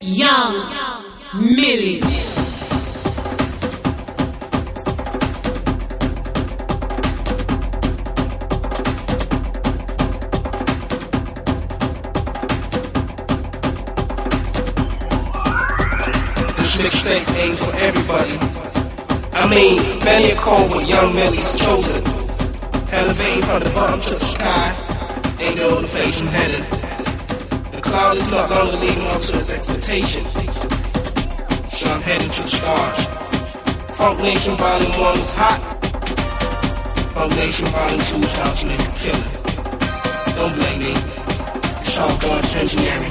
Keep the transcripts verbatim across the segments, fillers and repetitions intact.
Young Millie. This mixtape ain't for everybody. I mean, many a cold when Young Millie's chosen. Elevating from the bottom to the sky, ain't the only place I'm headed. The cloud is not longer leading up to its expectation, so I'm heading to the stars. Funk Nation Volume one is hot. Funk Nation Volume two is how to make a killer. Don't blame me, it's all God's engineering.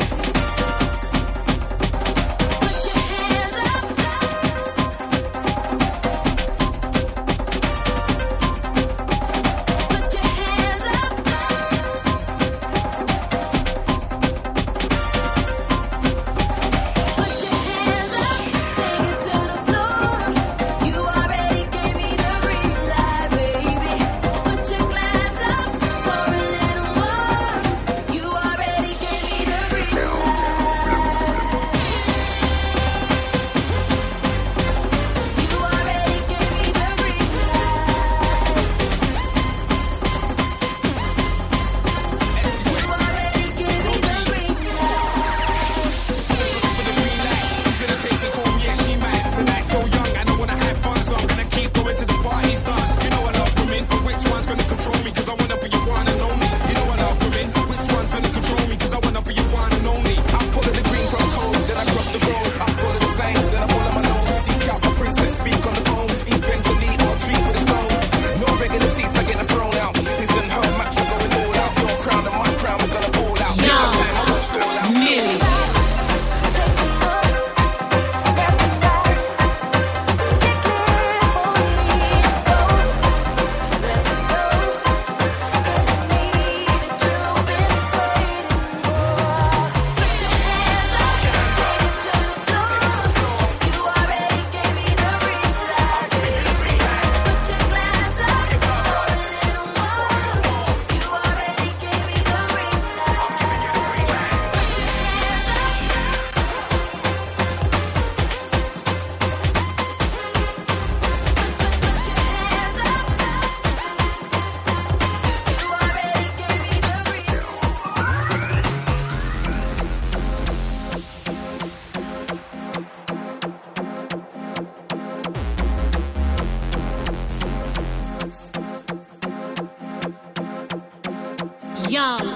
Young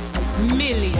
Millie.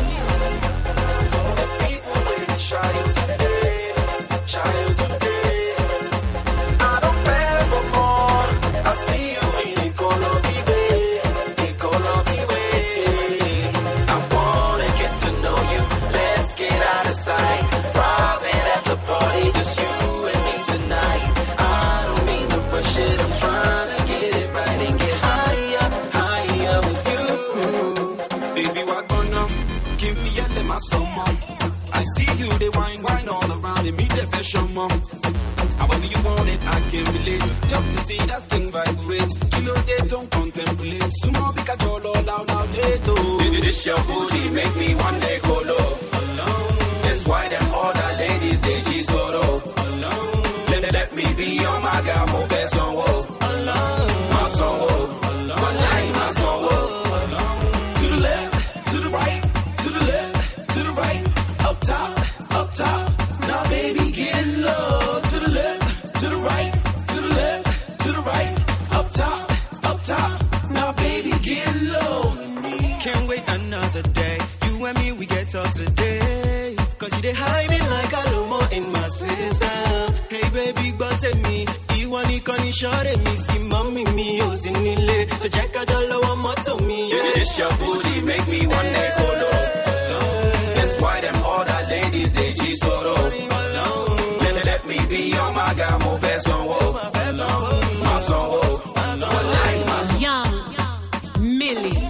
I see you, they wine, wine all around in me, the fashion mom. However you want it, I can relate. Just to see that thing vibrate. Kilo, they don't contemplate. Sumo, bika, jolo, loud, loud, they do. This your booty, make me one day go low. Alone. That's why them other ladies, they G solo. Alone. Let, let me be your maga, move a song, alone. My song, alone. My life, my song, alone. To the left, to the right, to the left, to the right. Up top, up top, now baby get low. To the left, to the right, to the left, to the right. Up top, up top, now baby get low. Can't wait another day. You and me, we get up today. Cause you dey hide me like a lomo in my system. Hey baby, but me, you want to con short me, see mommy me, oh zinile. So check out the low one more to me. Yeah, this your booty, make me one day go low. Why them other ladies they G solo alone? Let, let me be your maga, mo fe son wo alone, my son wo, my life, my son. Young Millie.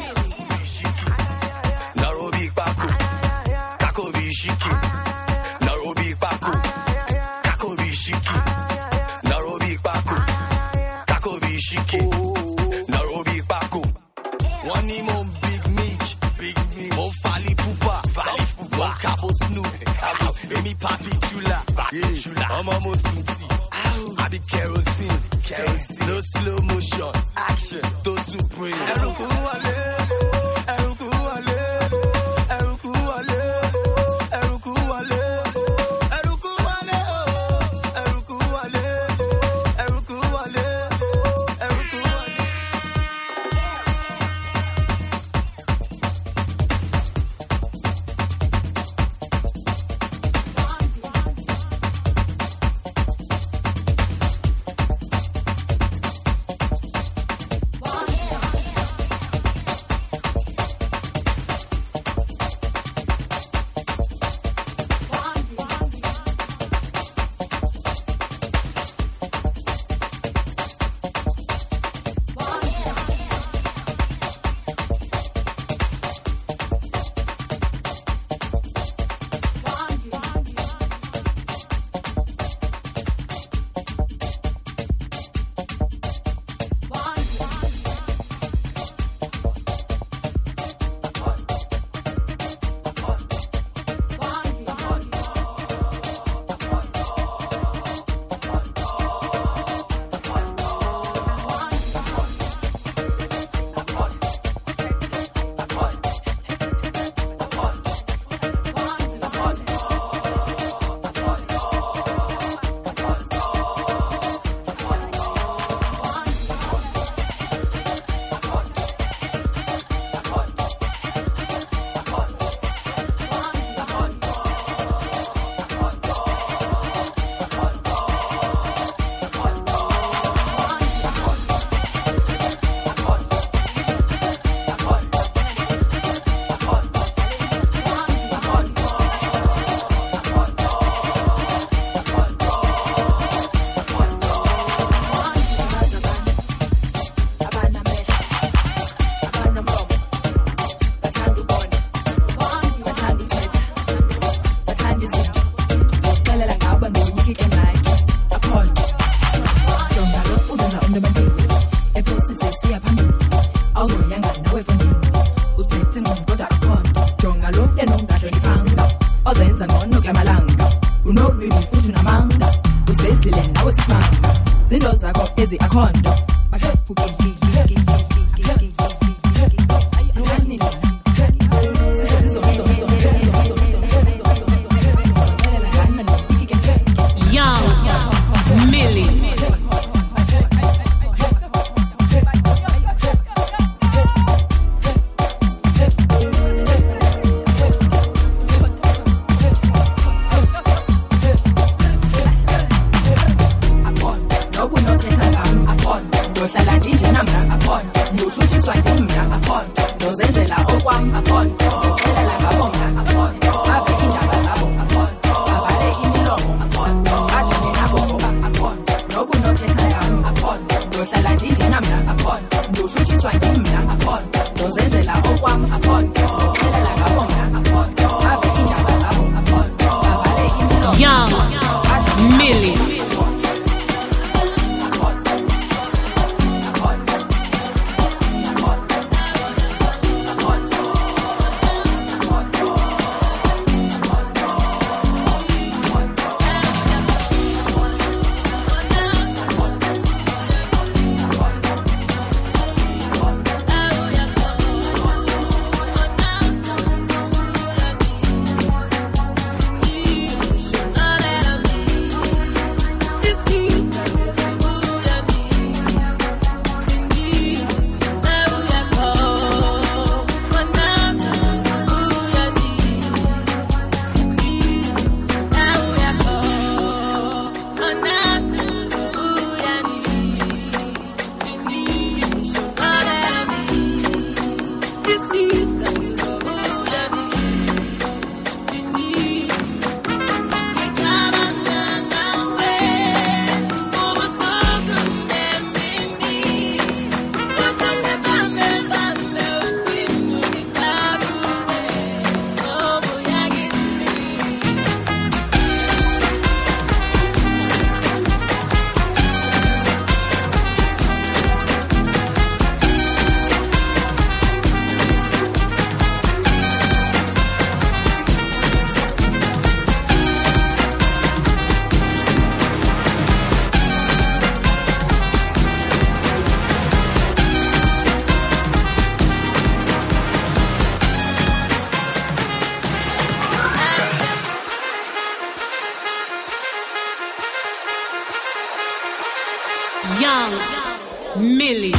Nairobi Paco, Kako Bishiki. Nairobi Paco, Kako Bishiki. Nairobi Paco, Kako Bishiki. Nairobi Paco. One more big Mitch, big Mitch. Mo Fali Pupa, Fali Pupa. Cabo Snoop, Amy Papi Chula, yeah. I'm almost Suti. I be kerosene, kerosene. No slow motion, action, don't supreme. Eruku wale, eruku wale, eruku wale, eruku wale, eruku wale, eruku wale, eruku wale, eruku wale. Upon, Young Millie.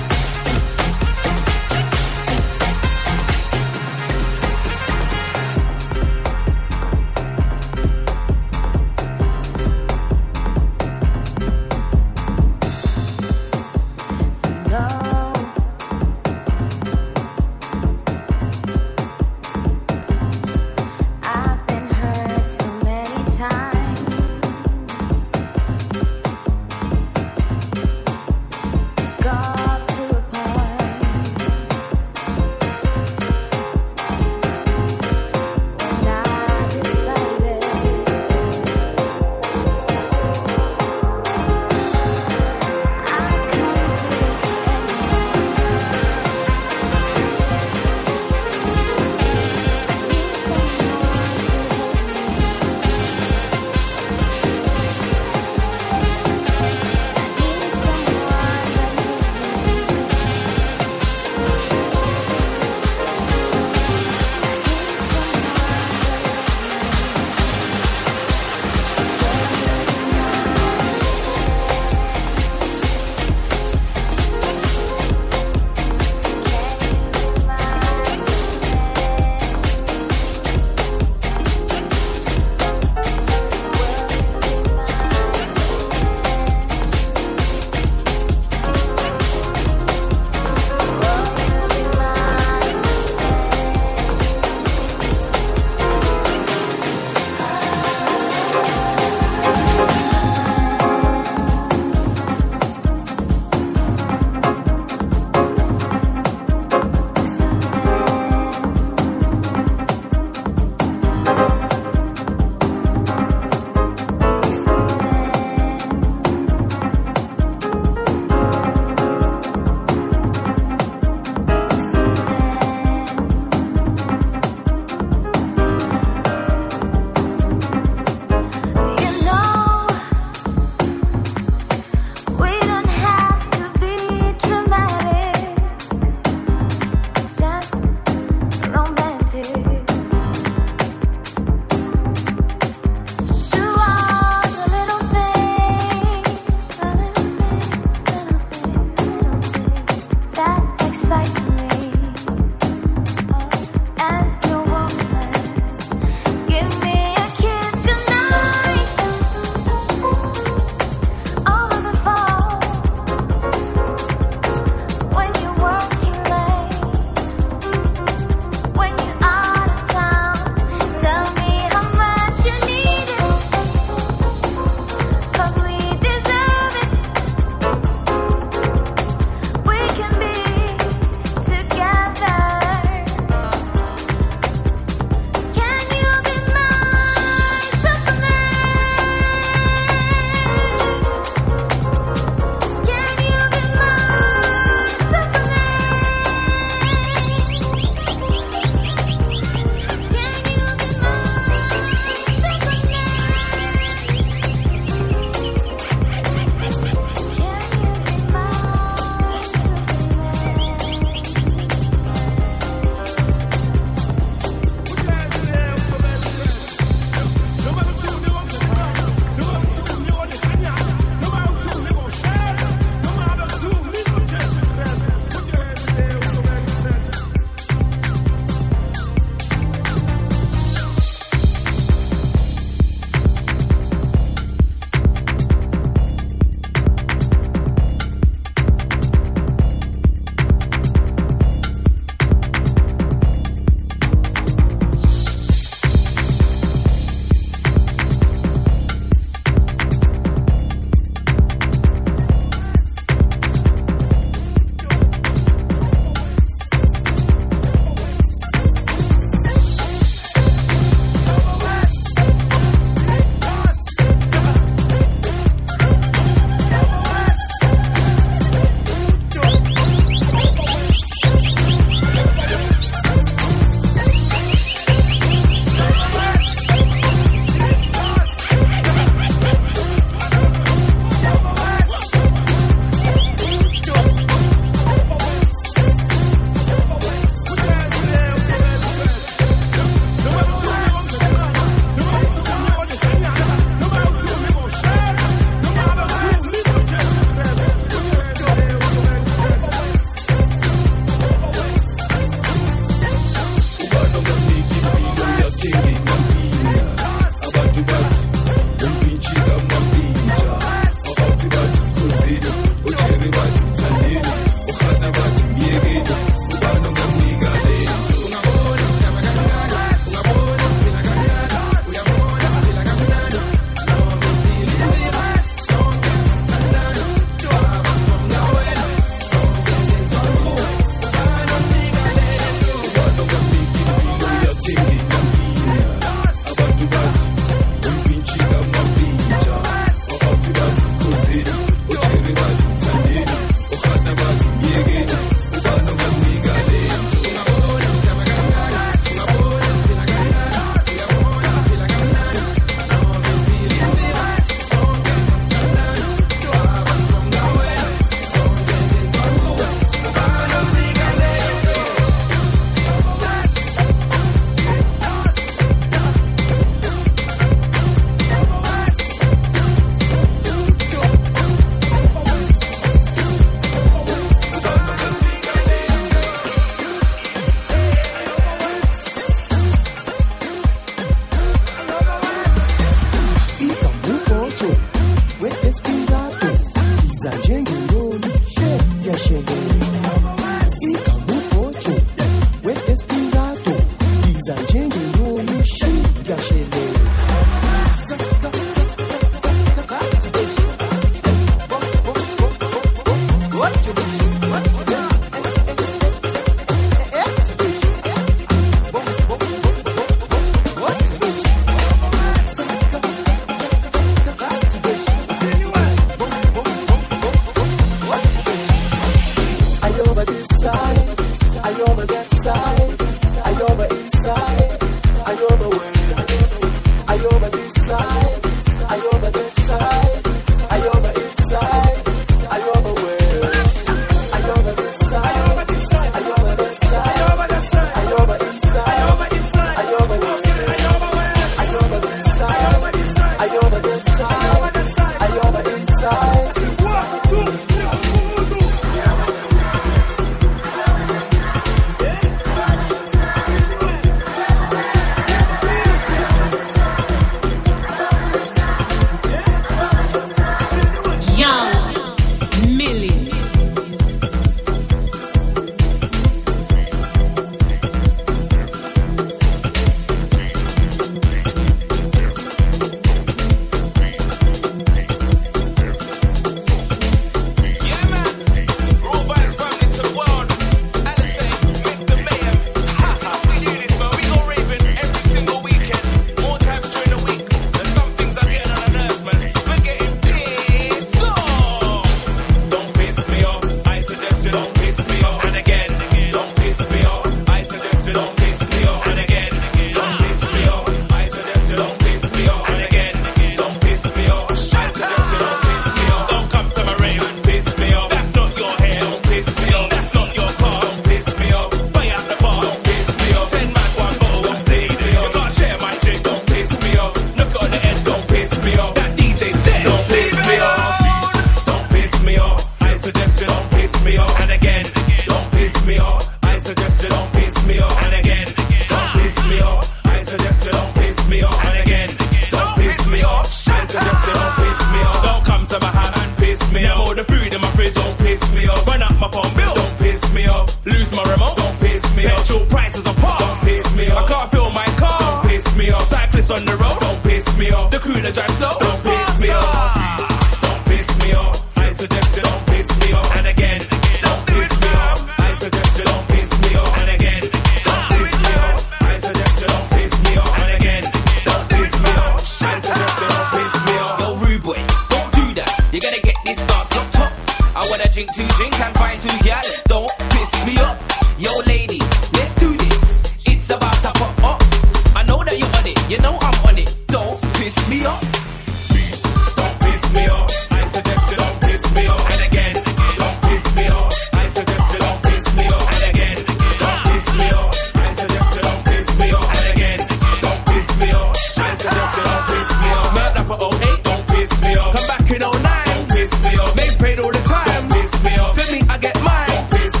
Come back in oh nine, piss me off. Make paid all the time, piss me off. Send me, I get mine, piss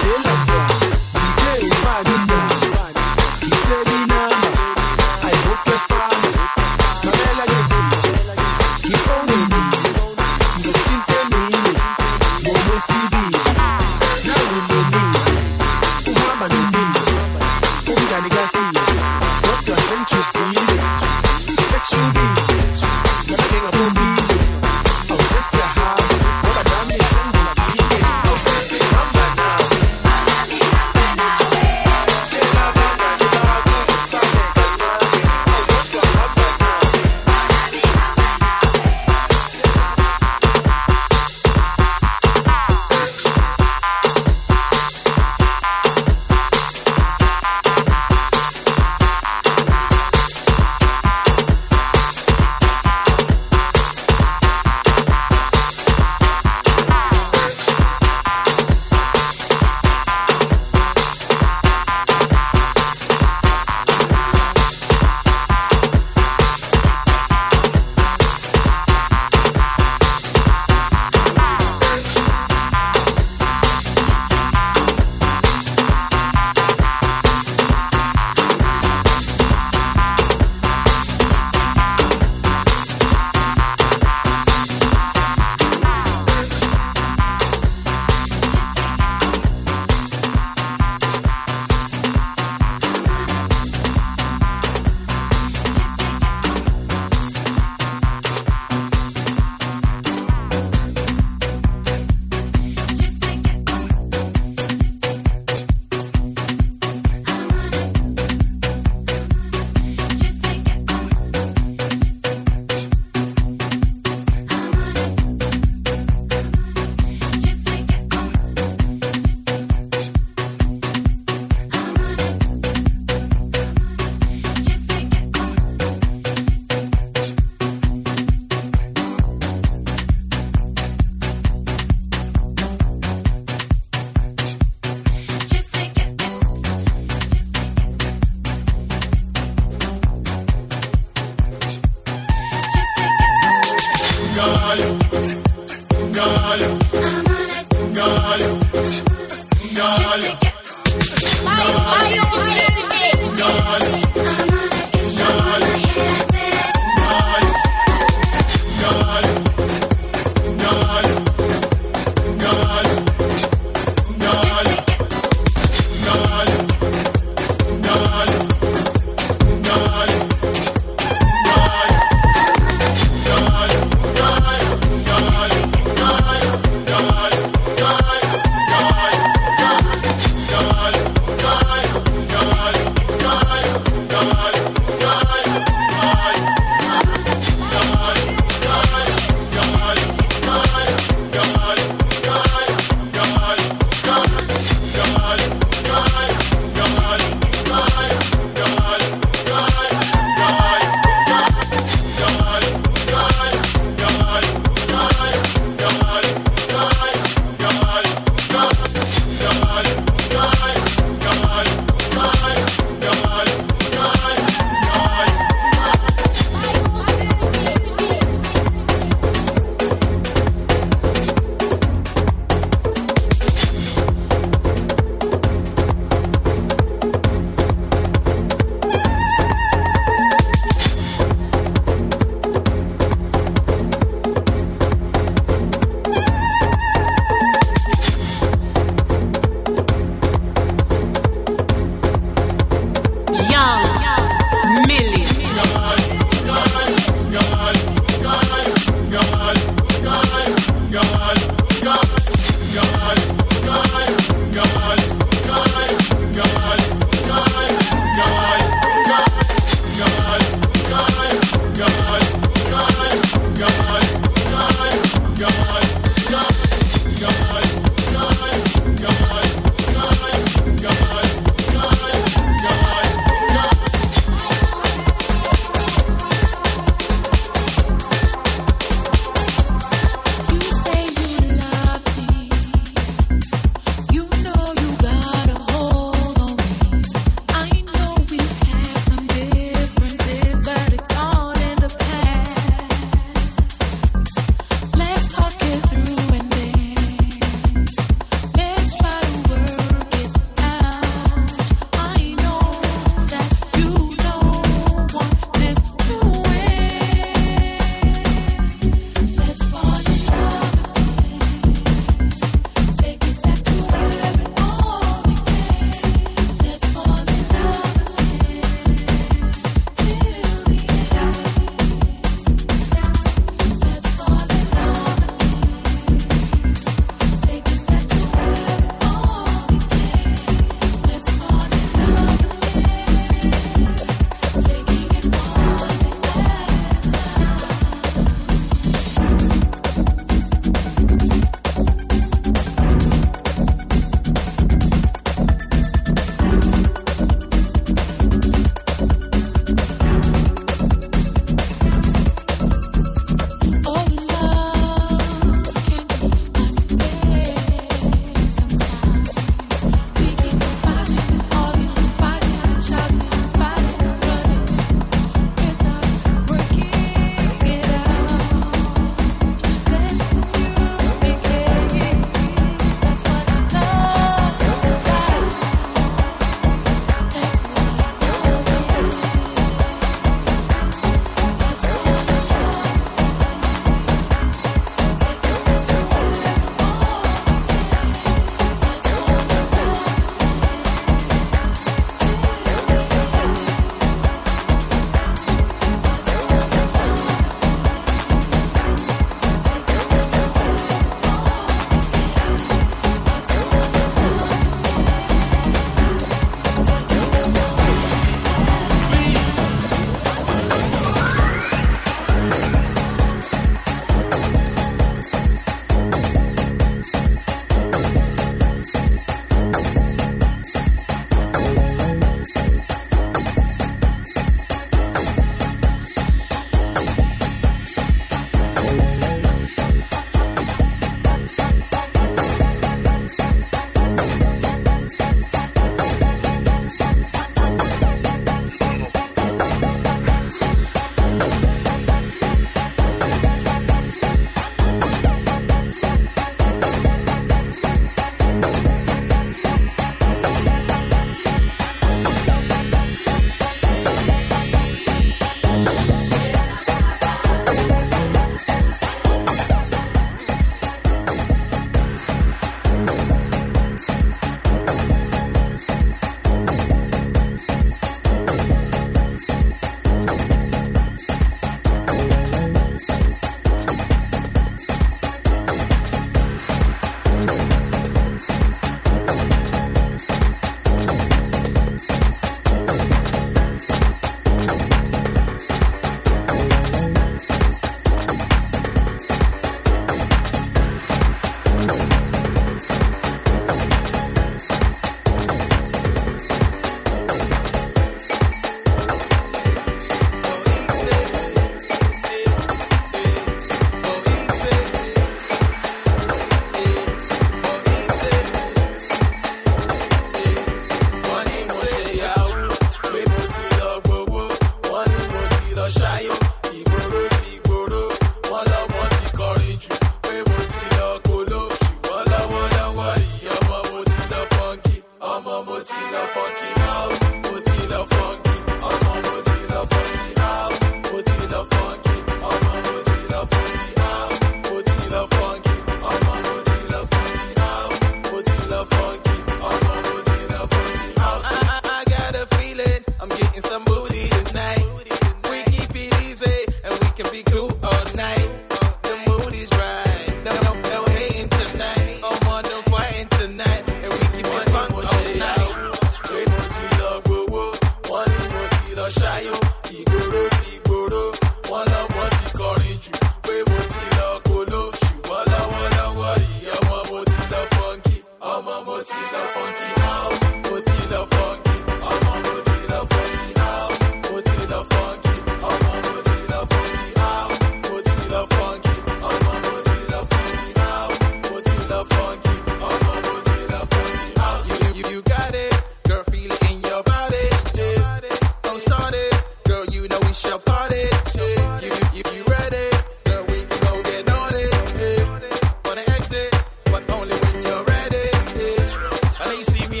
Motila funky house, Motila funky, I'm on Motila funky house, Motila funky, I'm on Motila funky house, Motila funky, I'm on Motila funky house, Motila funky, I'm on Motila funky house. I, I, I got a feeling I'm getting some booty tonight. We keep it easy and we can be cool all night. The mood is right, no no no hating tonight. I'm on the fighting tonight and we keep it fun all night. We Motila gbogbo, one ni Motila ṣayo, ìgboro ti gboro, one lọ wọn ti kọrin jù. We Motila kolo, ṣùgbọ́n lọ́wọ́lọ́wọ́ yìí ọmọ Motila funky, ọmọ Motila funky house, Motila funky, ọmọ Motila funky house, Motila funky, ọmọ Motila funky house, Motila funky, ọmọ Motila funky house, Motila funky, ọmọ Motila funky house. You, you, you got it, girl, feel it in your body. Yeah. Don't start it, girl, you know it's your party. Yeah. You, you, you ready, girl, we can go get on it. Yeah. Wanna exit, but only when you're ready. Yeah. I know you see me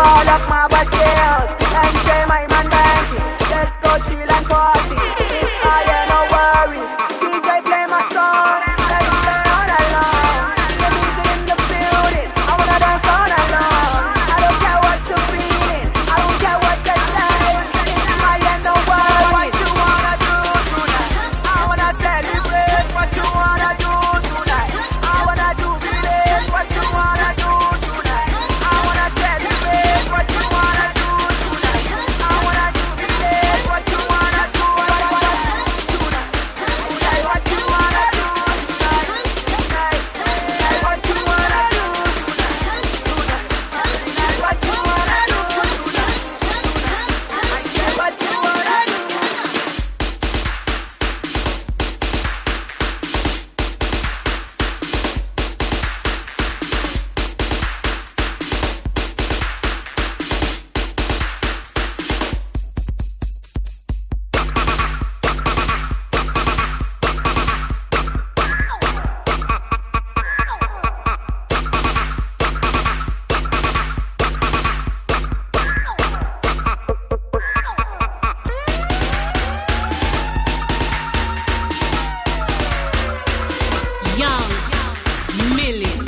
call up my budget. And say my man dancing. Let's go chill and party. If I ain't no worries. D J play my song. Let's play all along. The music in the building. I wanna dance all along. I don't care what you're feeling. I don't care what they say. If I ain't no worries. What you wanna do tonight? I wanna celebrate. What you wanna do tonight? I wanna do this. What you wanna do tonight? I wanna celebrate. What you wanna do tonight? I wanna do this. What you wanna do tonight? Say what you wanna do tonight. Tonight. Say what you wanna do tonight. Tonight. What you wanna do tonight. Tonight. Say what you wanna do. Young Millie.